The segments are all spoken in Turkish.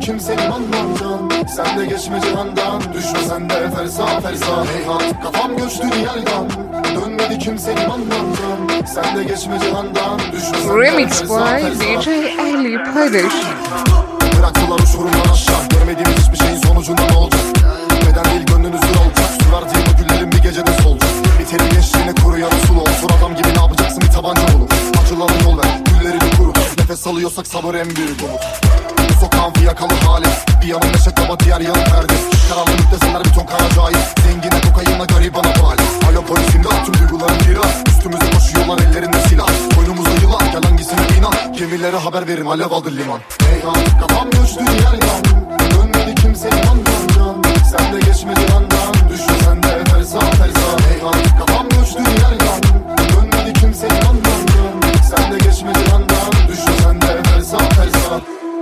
kimsenin anlamdan. Sen de geçme cihandan, düşme sen de fersa fersa. Heyhat kafam göçtü yerden, dönmedi kimsenin anlamdan. Sen de geçme cihandan, düşme sen de Remix fersa by fersa. DJ Ali Paydaş. Bıraktılar uçurumdan aşağı, görmediğimiz hiçbir şeyin sonucunda ne olacak? Beden değil gönlünüzün olacak, su verdiğim o güllerin bir gecede solacak. Biterim gençliğine kuruyan usul ol, sor adam gibi ne yapacaksın, bir tabanca olur. Acılara yol ver, güllerini kurut, nefes alıyorsak sabır en büyük umut. Bu sokağın fiyakalı hali, bir yanım neşe kaba diğer yanım perdi. Karanlık desenler bir ton kara cahil, zengine kokayınla garibana bali. Alo polisim de tüm duygularım kira, üstümüze koşuyorlar ellerinde silah. Boynumuza yılan, gel hangisine inan, gemilere haber verin alev aldı liman. Heyhat kafam göçtü yerden, dönmedi kimsenin anlamdan. Sen de geçme cihandan, düşme sen de fersa fersa. Heyhat kafam göçtü yerden, dönmedi kimsenin anlamdan. Sen de geçme cihandan, düşme sen de fersa fersa.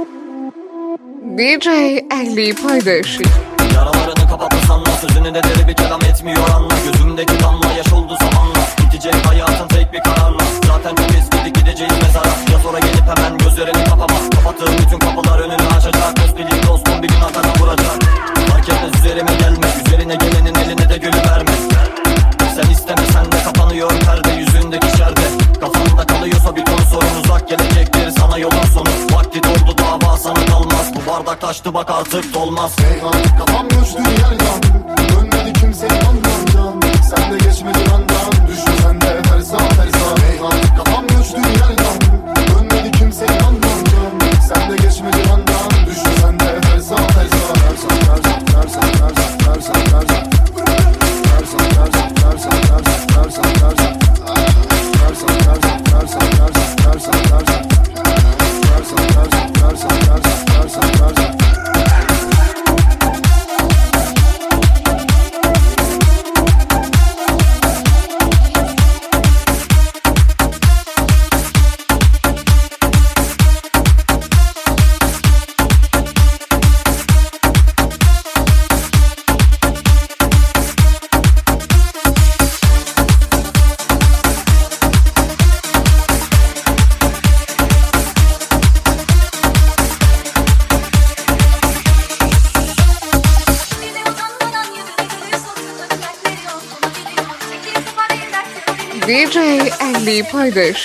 DJ Ali Paydaş. Yaralarını kapatırsan da sözünü de deri bir kelam etmiyor anla. Gözümdeki damla yaş oldu zamanla, bitecek hayatın tek bir kararla. Zaten çok eskidi gideceğiz mezara, ya sonra gelip hemen gözlerini kapama. Kapattığım bütün kapılar önünü açacak, dost bilin dostum bir gün arkadan vuracak. Fark etmez üzerime gelme, üzerine gelenin eline de gülü verme. Sen istemesen de kapanıyor perde yüzündeki şerde. Kafanda kalıyorsa bir ton sorun, uzak gelecektir sana yolun sonu. Vakti doldu dava sana kalmaz, bu bardak taştı bak artık dolmaz. Heyhat kafam göçtü yerden, dönmedi kimsenin anlamdan. Sen de geçme cihandan, düşme sen de fersa fersa. Heyhat kafam göçtü yerden, dönmedi kimsenin anlamdan. Sen de geçme cihandan, düşme sen de fersa fersa. Fersa fersa fersa fersa fersa fersa. Fersa fersa fersa fersa fersa fersa. Fersa fersa fersa fersa fersa fersa. Fersa fersa fersa fersa fersa fersa. DJ Ali Paydaş.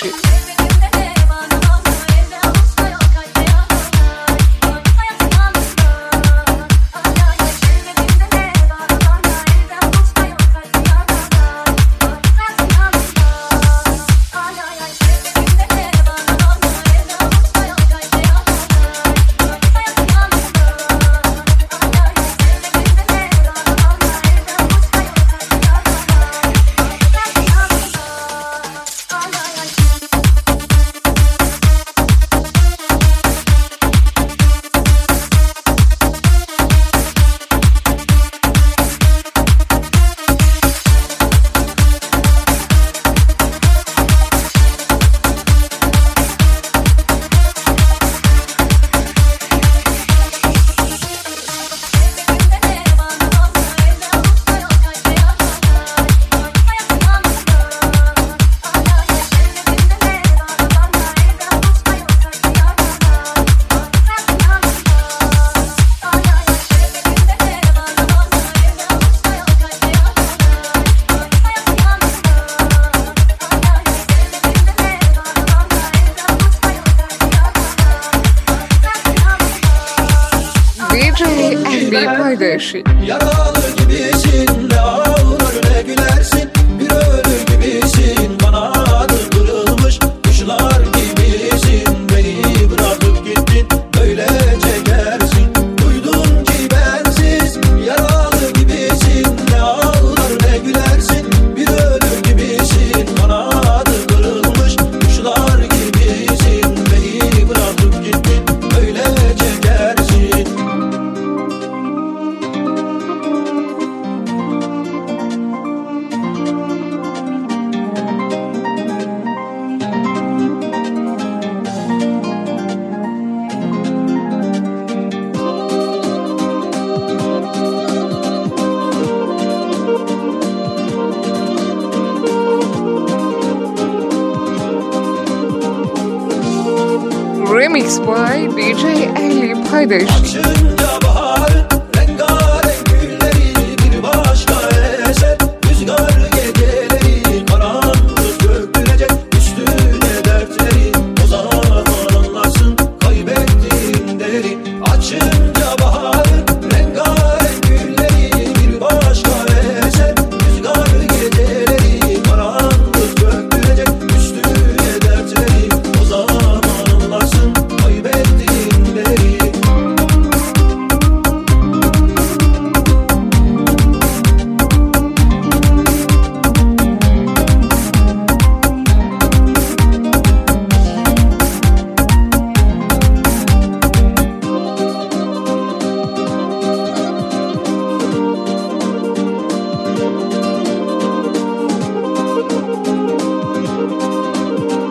Ali Paydaş. Yaralı gibisin, ne ağlar ne gülersin. Bir ölü gibisin, kanadı kırılmış kuşlar gibisin. Beni bırakıp gittin, böylece gersin. Duydun ki bensiz, yaralı gibisin. Ne ağlar ne gülersin. Bir ölü gibisin, kanadı kırılmış kuşlar gibisin. Beni bırakıp gittin, böylece gersin. Remix by DJ Ali Paydaş. paydaş. Açınca baharın rengarenk gülleri bir başka eser. Rüzgar geceleri karanlık dökülecek üstüne dertleri. O zaman anlarsın kaybettiğin değeri. Açınca baharın rengarenk gülleri bir başka eser. Rüzgar geceleri karanlık dökülecek üstüne dertleri. O zaman anlarsın kaybettiğin değeri.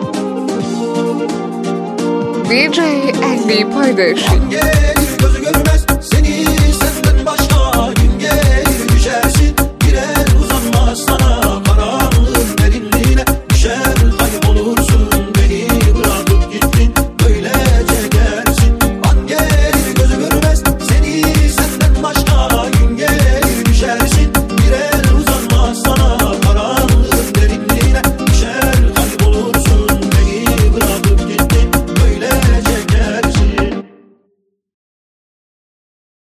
DJ Ali paydaş. Gelir gözü görmez